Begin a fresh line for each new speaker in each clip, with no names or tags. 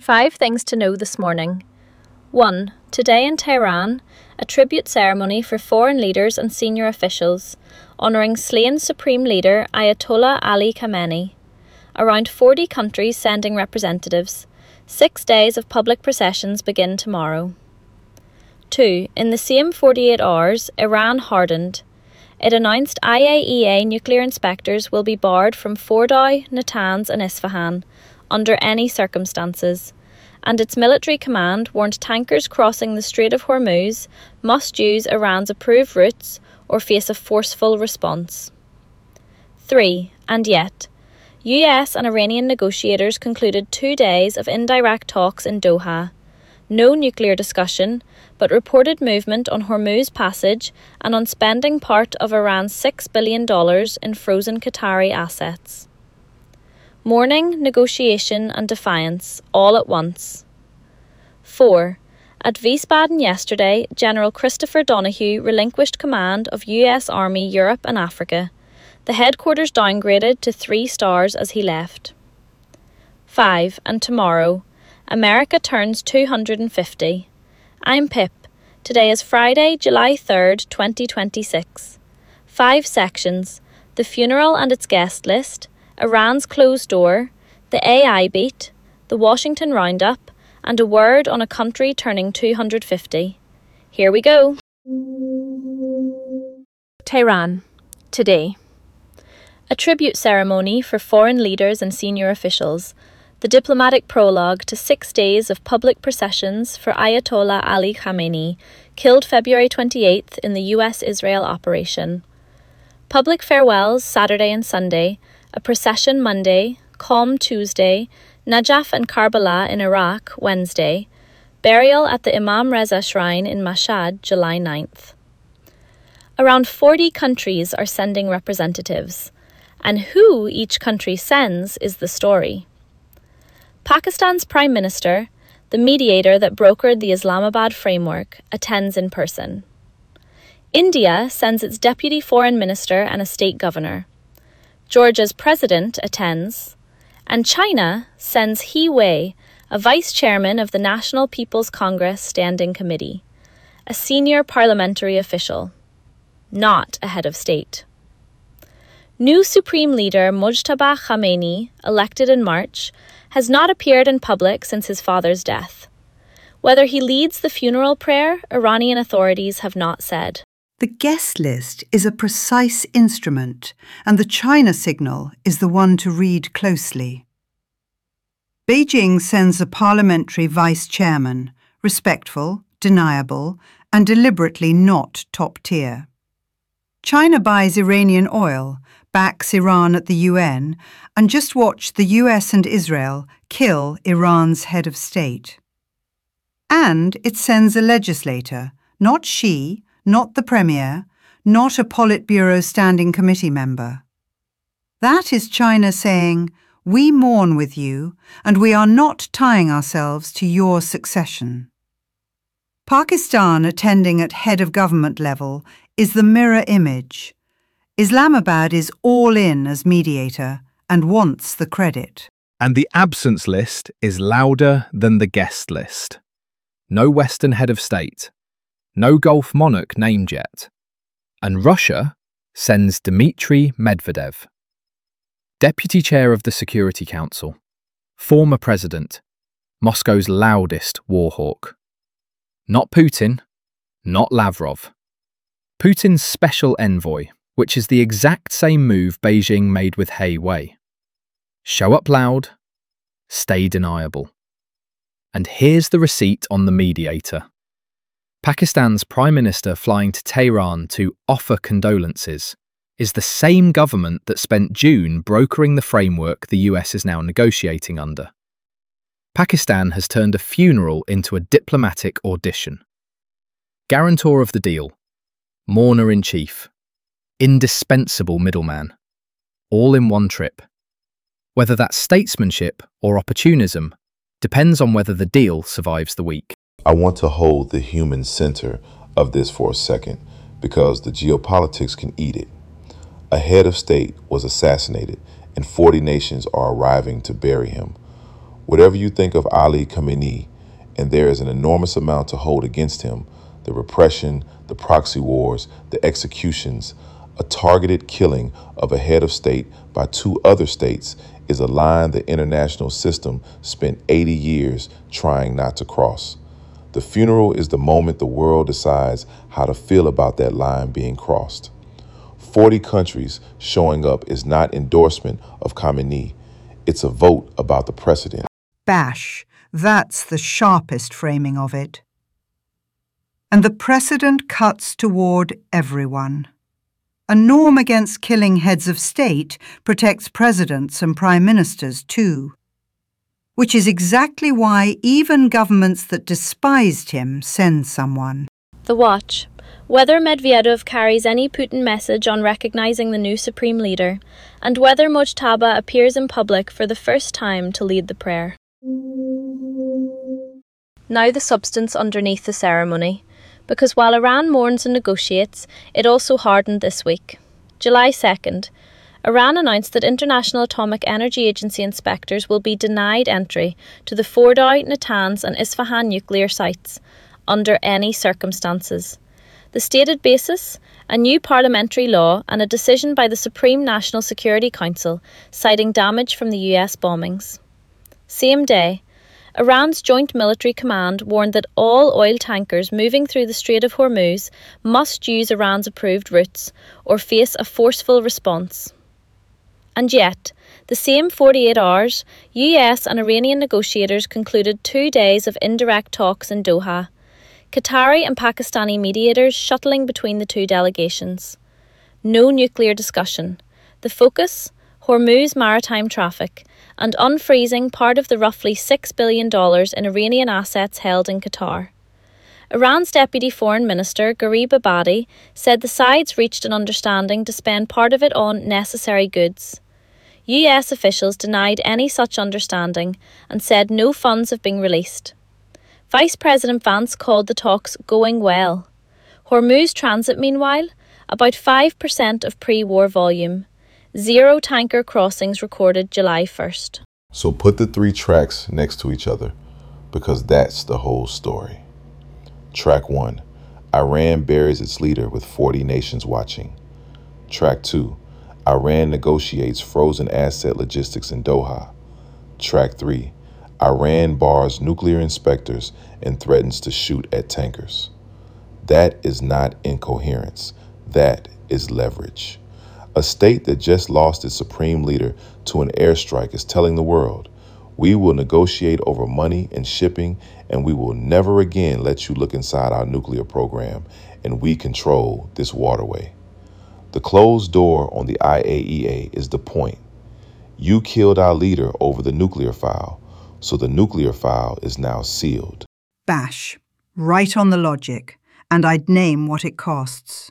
5 things to know this morning. 1. Today in Tehran, a tribute ceremony for foreign leaders and senior officials, honouring slain Supreme Leader Ayatollah Ali Khamenei. Around 40 countries sending representatives. 6 days of public processions begin tomorrow. 2. In the same 48 hours, Iran hardened. It announced IAEA nuclear inspectors will be barred from Fordow, Natanz and Isfahan, under any circumstances, and its military command warned tankers crossing the Strait of Hormuz must use Iran's approved routes or face a forceful response. 3. And yet, US and Iranian negotiators concluded 2 days of indirect talks in Doha. No nuclear discussion, but reported movement on Hormuz Passage and on spending part of Iran's $6 billion in frozen Qatari assets. Mourning, negotiation and defiance, all at once. 4. At Wiesbaden yesterday, General Christopher Donahue relinquished command of US Army Europe and Africa. The headquarters downgraded to 3 stars as he left. 5. And tomorrow, America turns 250. I'm Pip. Today is Friday, July 3rd, 2026. 5 sections: the funeral and its guest list, Iran's closed door, the AI beat, the Washington roundup, and a word on a country turning 250. Here we go. Tehran. Today. A tribute ceremony for foreign leaders and senior officials. The diplomatic prologue to 6 days of public processions for Ayatollah Ali Khamenei, killed February 28th in the US-Israel operation. Public farewells Saturday and Sunday, a procession Monday, calm Tuesday, Najaf and Karbala in Iraq Wednesday, burial at the Imam Reza Shrine in Mashhad July 9th. Around 40 countries are sending representatives, and who each country sends is the story. Pakistan's Prime Minister, the mediator that brokered the Islamabad framework, attends in person. India sends its deputy foreign minister and a state governor. Georgia's president attends, and China sends He Wei, a vice chairman of the National People's Congress Standing Committee, a senior parliamentary official, not a head of state. New Supreme Leader Mojtaba Khamenei, elected in March, has not appeared in public since his father's death. Whether he leads the funeral prayer, Iranian authorities have not said.
The guest list is a precise instrument, and the China signal is the one to read closely. Beijing sends a parliamentary vice chairman, respectful, deniable, and deliberately not top tier. China buys Iranian oil, backs Iran at the UN, and just watched the US and Israel kill Iran's head of state. And it sends a legislator, not Xi, not the Premier, not a Politburo Standing Committee member. That is China saying, we mourn with you, and we are not tying ourselves to your succession. Pakistan attending at head of government level is the mirror image. Islamabad is all in as mediator and wants the credit.
And the absence list is louder than the guest list. No Western head of state. No Gulf monarch named yet. And Russia sends Dmitry Medvedev, Deputy Chair of the Security Council, former president, Moscow's loudest war hawk. Not Putin, not Lavrov. Putin's special envoy, which is the exact same move Beijing made with He Wei. Show up loud, stay deniable. And here's the receipt on the mediator. Pakistan's Prime Minister flying to Tehran to offer condolences is the same government that spent June brokering the framework the US is now negotiating under. Pakistan has turned a funeral into a diplomatic audition. Guarantor of the deal, mourner-in-chief, indispensable middleman, all in one trip. Whether that's statesmanship or opportunism depends on whether the deal survives the week.
I want to hold the human center of this for a second because the geopolitics can eat it. A head of state was assassinated and 40 nations are arriving to bury him. Whatever you think of Ali Khamenei, and there is an enormous amount to hold against him, the repression, the proxy wars, the executions, a targeted killing of a head of state by two other states is a line the international system spent 80 years trying not to cross. The funeral is the moment the world decides how to feel about that line being crossed. 40 countries showing up is not endorsement of Khamenei. It's a vote about the precedent.
Bash, that's the sharpest framing of it. And the precedent cuts toward everyone. A norm against killing heads of state protects presidents and prime ministers too, which is exactly why even governments that despised him send someone.
The Watch. Whether Medvedev carries any Putin message on recognising the new supreme leader, and whether Mujtaba appears in public for the first time to lead the prayer. Now the substance underneath the ceremony, because while Iran mourns and negotiates, it also hardened this week. July 2nd, Iran announced that International Atomic Energy Agency inspectors will be denied entry to the Fordow, Natanz and Isfahan nuclear sites under any circumstances. The stated basis? A new parliamentary law and a decision by the Supreme National Security Council citing damage from the US bombings. Same day, Iran's Joint Military Command warned that all oil tankers moving through the Strait of Hormuz must use Iran's approved routes or face a forceful response. And yet, the same 48 hours, US and Iranian negotiators concluded 2 days of indirect talks in Doha, Qatari and Pakistani mediators shuttling between the two delegations. No nuclear discussion. The focus? Hormuz maritime traffic and unfreezing part of the roughly $6 billion in Iranian assets held in Qatar. Iran's Deputy Foreign Minister, Gharib Abadi, said the sides reached an understanding to spend part of it on necessary goods. US officials denied any such understanding and said no funds have been released. Vice President Vance called the talks going well. Hormuz transit, meanwhile, about 5% of pre-war volume. 0 tanker crossings recorded July 1st.
So put the 3 tracks next to each other, because that's the whole story. Track 1, Iran buries its leader with 40 nations watching. Track 2, Iran negotiates frozen asset logistics in Doha. Track 3, Iran bars nuclear inspectors and threatens to shoot at tankers. That is not incoherence. That is leverage. A state that just lost its supreme leader to an airstrike is telling the world, we will negotiate over money and shipping, and we will never again let you look inside our nuclear program, and we control this waterway. The closed door on the IAEA is the point. You killed our leader over the nuclear file, so the nuclear file is now sealed.
Bash, right on the logic, and I'd name what it costs.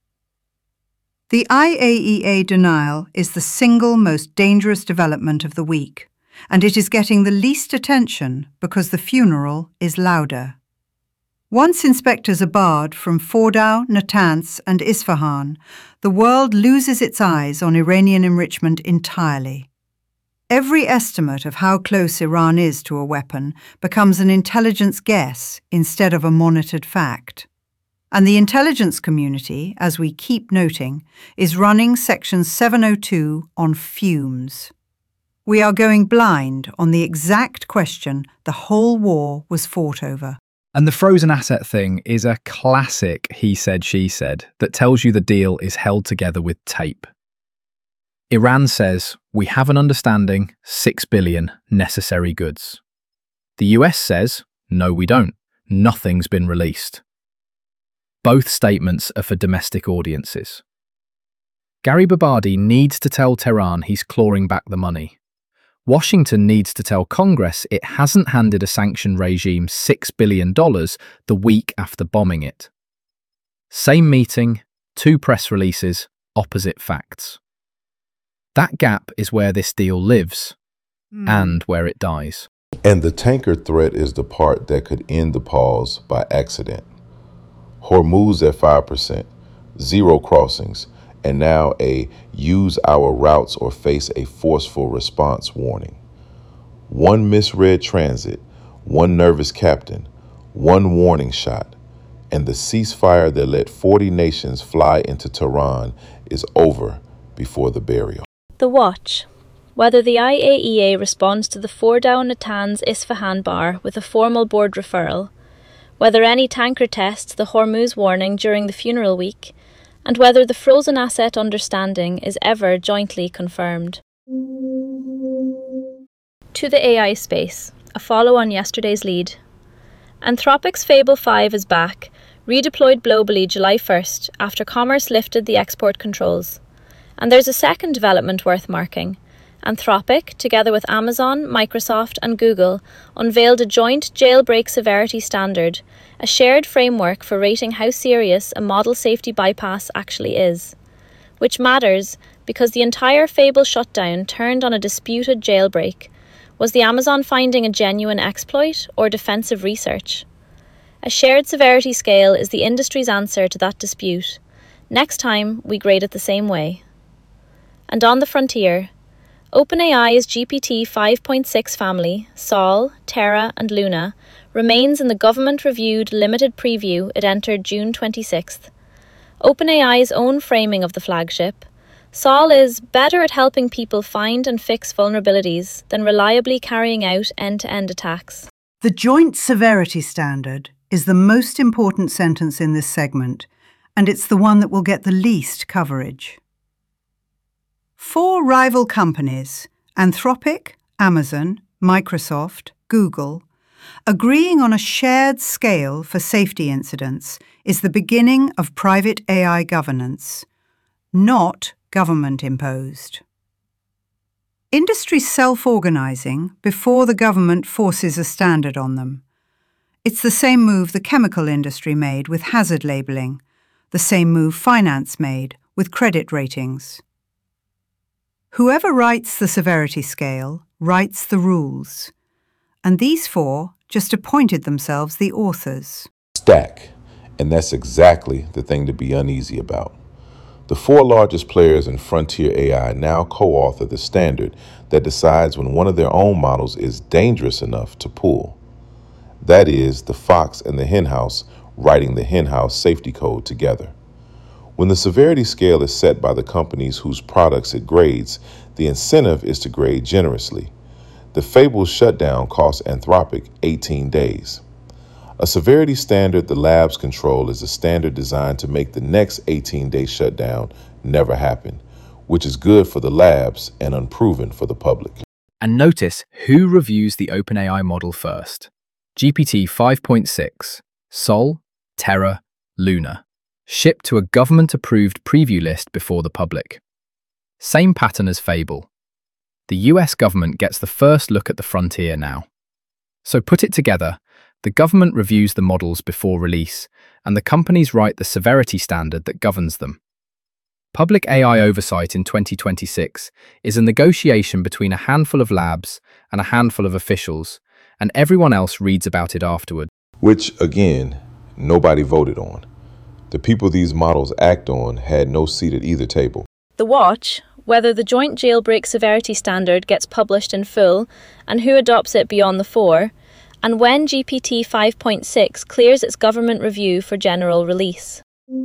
The IAEA denial is the single most dangerous development of the week, and it is getting the least attention because the funeral is louder. Once inspectors are barred from Fordow, Natanz and Isfahan, the world loses its eyes on Iranian enrichment entirely. Every estimate of how close Iran is to a weapon becomes an intelligence guess instead of a monitored fact. And the intelligence community, as we keep noting, is running Section 702 on fumes. We are going blind on the exact question the whole war was fought over.
And the frozen asset thing is a classic he said, she said that tells you the deal is held together with tape. Iran says, we have an understanding, 6 billion necessary goods. The US says, no we don't, nothing's been released. Both statements are for domestic audiences. Gharib Abadi needs to tell Tehran he's clawing back the money. Washington needs to tell Congress it hasn't handed a sanction regime $6 billion the week after bombing it. Same meeting, 2 press releases, opposite facts. That gap is where this deal lives, and where it dies.
And the tanker threat is the part that could end the pause by accident. Hormuz at 5%, 0 crossings, and now a use our routes or face a forceful response warning. One misread transit, one nervous captain, one warning shot, and the ceasefire that let 40 nations fly into Tehran is over before the burial.
The Watch. Whether the IAEA responds to the Fordow Natanz Isfahan bar with a formal board referral, whether any tanker tests the Hormuz warning during the funeral week, and whether the frozen asset understanding is ever jointly confirmed. To the AI space, a follow on yesterday's lead. Anthropic's Fable 5 is back, redeployed globally July 1st after Commerce lifted the export controls. And there's a second development worth marking. Anthropic, together with Amazon, Microsoft and Google, unveiled a joint jailbreak severity standard, a shared framework for rating how serious a model safety bypass actually is. Which matters because the entire Fable shutdown turned on a disputed jailbreak. Was the Amazon finding a genuine exploit or defensive research? A shared severity scale is the industry's answer to that dispute. Next time, we grade it the same way. And on the frontier, OpenAI's GPT 5.6 family, Sol, Terra and Luna, remains in the government-reviewed limited preview it entered June 26th. OpenAI's own framing of the flagship, Sol is better at helping people find and fix vulnerabilities than reliably carrying out end-to-end attacks.
The joint severity standard is the most important sentence in this segment, and it's the one that will get the least coverage. 4 rival companies, Anthropic, Amazon, Microsoft, Google, agreeing on a shared scale for safety incidents is the beginning of private AI governance, not government-imposed. Industry's self-organizing before the government forces a standard on them. It's the same move the chemical industry made with hazard labeling, the same move finance made with credit ratings. Whoever writes the severity scale writes the rules, and these 4 just appointed themselves the authors.
Stack, and that's exactly the thing to be uneasy about. The 4 largest players in frontier AI now co-author the standard that decides when one of their own models is dangerous enough to pull. That is, the fox and the henhouse writing the henhouse safety code together. When the severity scale is set by the companies whose products it grades, the incentive is to grade generously. The Fable shutdown cost Anthropic 18 days. A severity standard the labs control is a standard designed to make the next 18-day shutdown never happen, which is good for the labs and unproven for the public.
And notice who reviews the OpenAI model first. GPT 5.6, Sol, Terra, Luna. Shipped to a government-approved preview list before the public. Same pattern as Fable. The US government gets the first look at the frontier now. So put it together, the government reviews the models before release, and the companies write the severity standard that governs them. Public AI oversight in 2026 is a negotiation between a handful of labs and a handful of officials, and everyone else reads about it afterward.
Which, again, nobody voted on. The people these models act on had no seat at either table.
The Watch. Whether the joint jailbreak severity standard gets published in full and who adopts it beyond the 4, and when GPT 5.6 clears its government review for general release.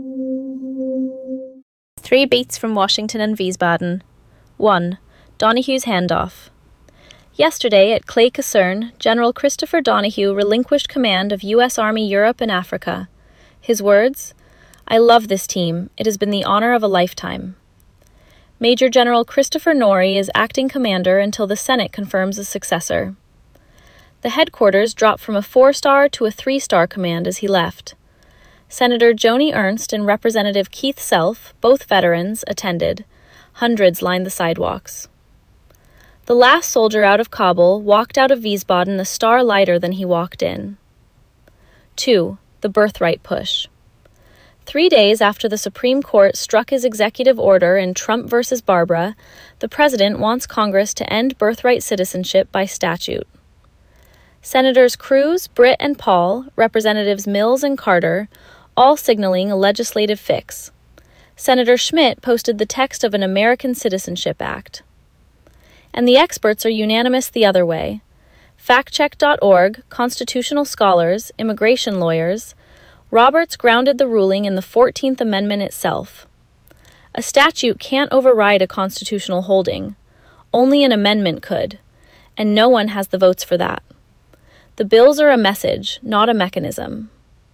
3 beats from Washington and Wiesbaden. 1. Donohue's handoff. Yesterday at Clay Caserne, General Christopher Donohue relinquished command of U.S. Army Europe and Africa. His words, "I love this team. It has been the honor of a lifetime." Major General Christopher Norrie is acting commander until the Senate confirms a successor. The headquarters dropped from a 4-star to a 3-star command as he left. Senator Joni Ernst and Representative Keith Self, both veterans, attended. Hundreds lined the sidewalks. The last soldier out of Kabul walked out of Wiesbaden a star lighter than he walked in. 2. The birthright push. 3 days after the Supreme Court struck his executive order in Trump versus Barbara, the president wants Congress to end birthright citizenship by statute. Senators Cruz, Britt, and Paul, Representatives Mills and Carter, all signaling a legislative fix. Senator Schmidt posted the text of an American Citizenship Act. And the experts are unanimous the other way. factcheck.org, constitutional scholars, immigration lawyers, Roberts grounded the ruling in the 14th Amendment itself. A statute can't override a constitutional holding. Only an amendment could, and no one has the votes for that. The bills are a message, not a mechanism.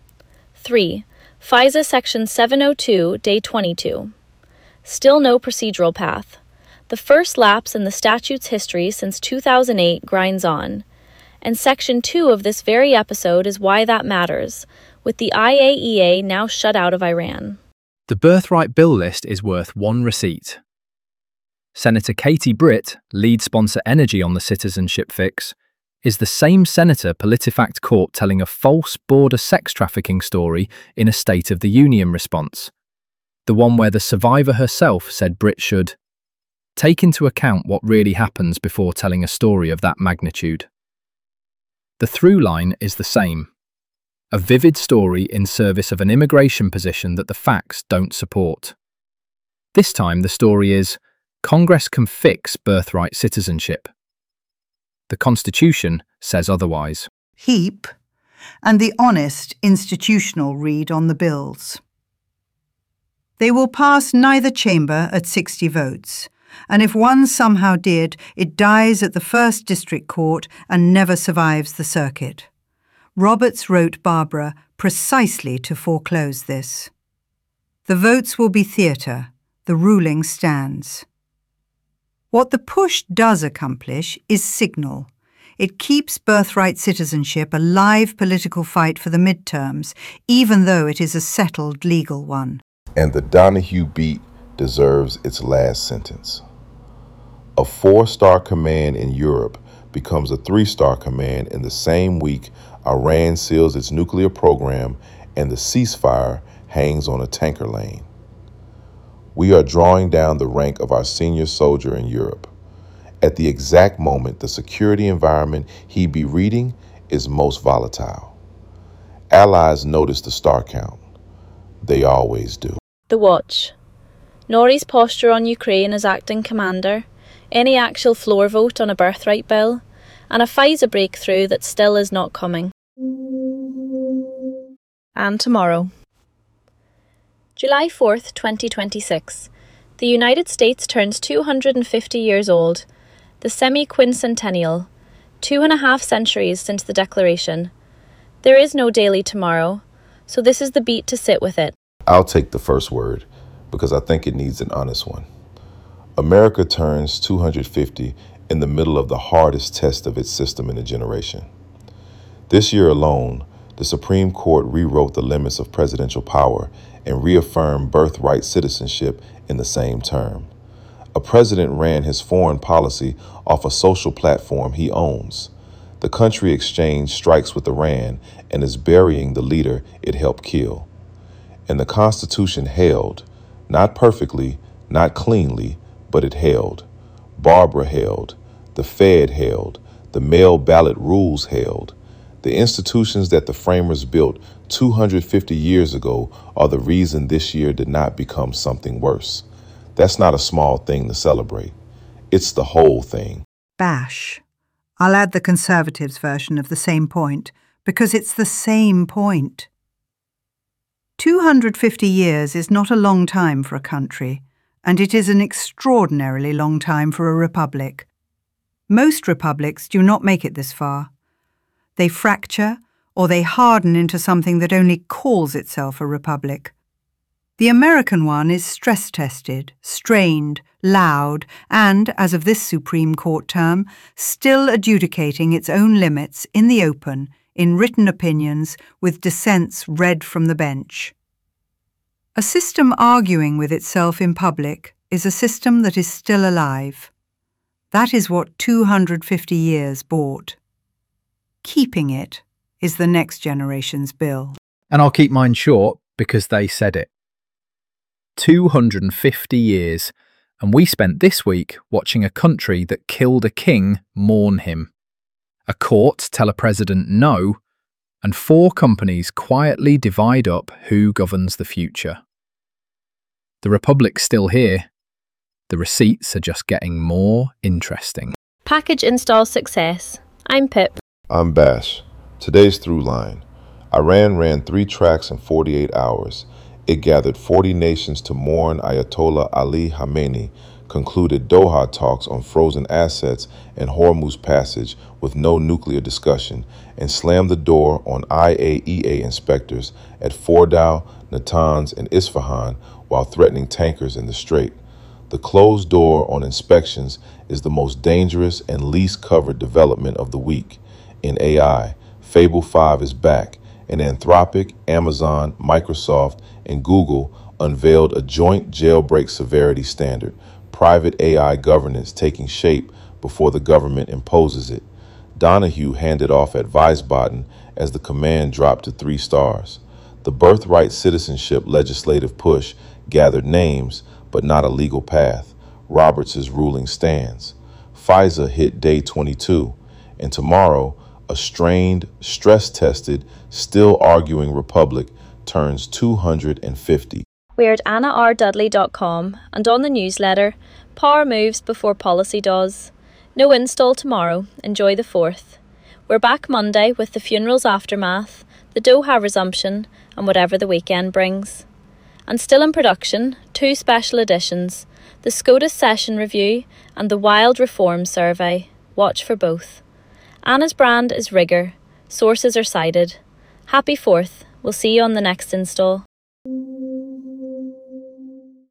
3. FISA Section 702, Day 22. Still no procedural path. The first lapse in the statute's history since 2008 grinds on, and Section 2 of this very episode is why that matters, with the IAEA now shut out of Iran.
The birthright bill list is worth one receipt. Senator Katie Britt, lead sponsor energy on the citizenship fix, is the same senator PolitiFact caught telling a false border sex trafficking story in a State of the Union response. The one where the survivor herself said Britt should take into account what really happens before telling a story of that magnitude. The through line is the same. A vivid story in service of an immigration position that the facts don't support. This time the story is, Congress can fix birthright citizenship. The Constitution says otherwise.
Heap, and the honest institutional read on the bills. They will pass neither chamber at 60 votes, and if one somehow did, it dies at the first district court and never survives the circuit. Roberts wrote Barbara precisely to foreclose this. The votes will be theatre. The ruling stands. What the push does accomplish is signal. It keeps birthright citizenship a live political fight for the midterms, even though it is a settled legal one.
And the Donahue beat deserves its last sentence. A 4-star command in Europe becomes a 3-star command in the same week Iran seals its nuclear program and the ceasefire hangs on a tanker lane. We are drawing down the rank of our senior soldier in Europe. At the exact moment the security environment he'd be reading is most volatile. Allies notice the star count. They always do.
The Watch. Norrie's posture on Ukraine as acting commander, any actual floor vote on a birthright bill, and a FISA breakthrough that still is not coming. And tomorrow. July 4th, 2026. The United States turns 250 years old, the semi-quincentennial, 2.5 centuries since the Declaration. There is no daily tomorrow, so this is the beat to sit with it.
I'll take the first word, because I think it needs an honest one. America turns 250 in the middle of the hardest test of its system in a generation. This year alone, the Supreme Court rewrote the limits of presidential power and reaffirmed birthright citizenship in the same term. A president ran his foreign policy off a social platform he owns. The country exchanged strikes with Iran and is burying the leader it helped kill. And the Constitution held, not perfectly, not cleanly, but it held. Barbara held. The Fed held. The mail ballot rules held. The institutions that the framers built 250 years ago are the reason this year did not become something worse. That's not a small thing to celebrate. It's the whole thing.
Bash. I'll add the Conservatives' version of the same point, because it's the same point. 250 years is not a long time for a country, and it is an extraordinarily long time for a republic. Most republics do not make it this far. They fracture, or they harden into something that only calls itself a republic. The American one is stress-tested, strained, loud, and, as of this Supreme Court term, still adjudicating its own limits in the open, in written opinions, with dissents read from the bench. A system arguing with itself in public is a system that is still alive. That is what 250 years bought. Keeping it is the next generation's bill.
And I'll keep mine short because they said it. 250 years, and we spent this week watching a country that killed a king mourn him, a court tell a president no, and 4 companies quietly divide up who governs the future. The Republic's still here. The receipts are just getting more interesting.
Package install success. I'm Pip.
I'm Bash. Today's through line. Iran ran 3 tracks in 48 hours. It gathered 40 nations to mourn Ayatollah Ali Khamenei, concluded Doha talks on frozen assets and Hormuz Passage with no nuclear discussion, and slammed the door on IAEA inspectors at Fordow, Natanz, and Isfahan while threatening tankers in the Strait. The closed door on inspections is the most dangerous and least covered development of the week. In AI, Fable 5 is back, and Anthropic, Amazon, Microsoft, and Google unveiled a joint jailbreak severity standard, private AI governance taking shape before the government imposes it. Donahue handed off at Wiesbaden as the command dropped to 3 stars. The birthright citizenship legislative push gathered names, but not a legal path. Roberts' ruling stands. FISA hit day 22, and tomorrow, a strained, stress-tested, still arguing republic turns 250.
We're at AnnaRDudley.com and on the newsletter, power moves before policy does. No install tomorrow, enjoy the 4th. We're back Monday with the funeral's aftermath, the Doha resumption, and whatever the weekend brings. And still in production, 2 special editions, the SCOTUS Session Review and the Wild Reform Survey. Watch for both. Anna's brand is rigour. Sources are cited. Happy 4th. We'll see you on the next install.